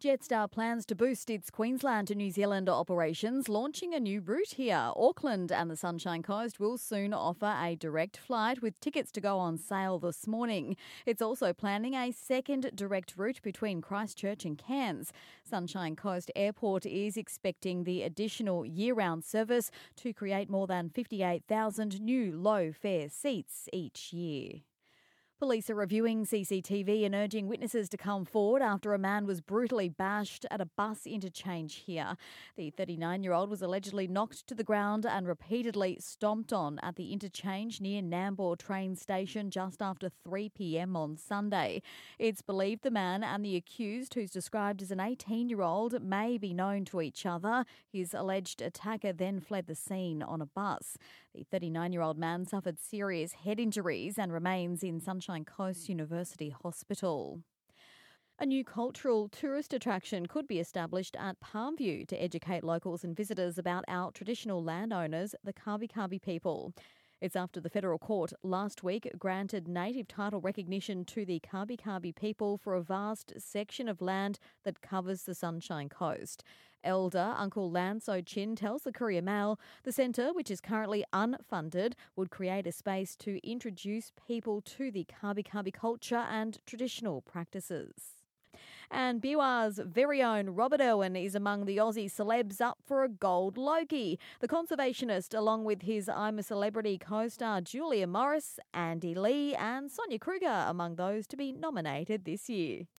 Jetstar plans to boost its Queensland to New Zealand operations, launching a new route here. Auckland and the Sunshine Coast will soon offer a direct flight with tickets to go on sale this morning. It's also planning a second direct route between Christchurch and Cairns. Sunshine Coast Airport is expecting the additional year-round service to create more than 58,000 new low-fare seats each year. Police are reviewing CCTV and urging witnesses to come forward after a man was brutally bashed at a bus interchange here. The 39-year-old was allegedly knocked to the ground and repeatedly stomped on at the interchange near Nambour train station just after 3 p.m. on Sunday. It's believed the man and the accused, who's described as an 18-year-old, may be known to each other. His alleged attacker then fled the scene on a bus. The 39-year-old man suffered serious head injuries and remains in Sunshine Coast University Hospital. A new cultural tourist attraction could be established at Palmview to educate locals and visitors about our traditional landowners, the Kabi Kabi people. It's after the federal court last week granted native title recognition to the Kabi Kabi people for a vast section of land that covers the Sunshine Coast. Elder Uncle Lance O'Chin tells the Courier Mail the centre, which is currently unfunded, would create a space to introduce people to the Kabi Kabi culture and traditional practices. And Biwa's very own Robert Irwin is among the Aussie celebs up for a Gold Logie. The conservationist, along with his I'm a Celebrity co-star Julia Morris, Andy Lee and Sonia Kruger, among those to be nominated this year.